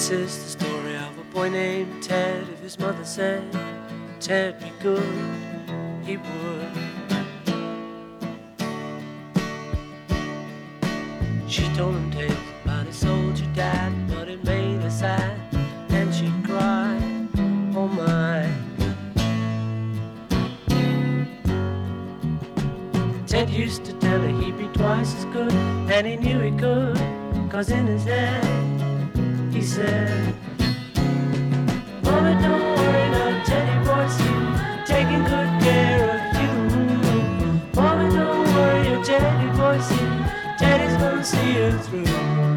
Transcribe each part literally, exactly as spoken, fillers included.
This is the story of a boy named Ted. If his mother said Ted be good, he would. She told him tales about his soldier dad, but it made her sad, and she cried, oh my. Ted used to tell her he'd be twice as good, and he knew he could, 'cause in his head he said, Mama, don't worry now, Teddy boy's here, taking good care of you. Mama, don't worry, your Teddy boy's here, Teddy's gonna see you through.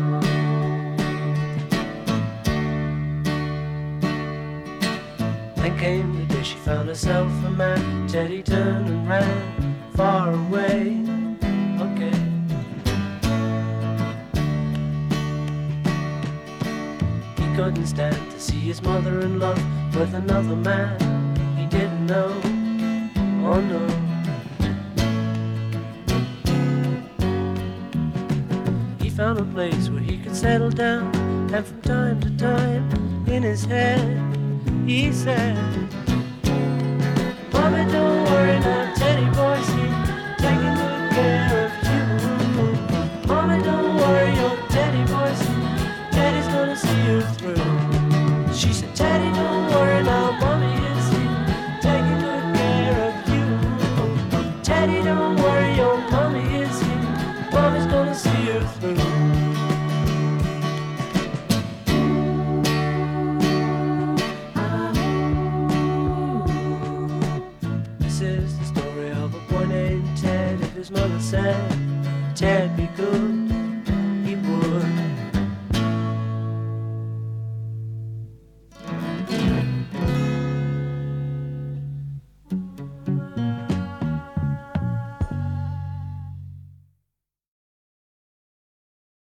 Then came the day she found herself a man. Teddy turned and ran far away. Okay. He couldn't stand to see his mother in love with another man he didn't know. Oh no. He found a place where he could settle down, and from time to time in his head he said, Mommy, don't worry now, Teddy boy's here, taking good care of you. Mommy, don't worry, your Teddy boy's here, Teddy's gonna see you through. She said, Teddy, don't worry now, Mommy is here, taking good care of you. Teddy, don't worry, your Mommy is here, Mommy's gonna see you through. This is the story of a boy named Ted. If his mother said Ted be good,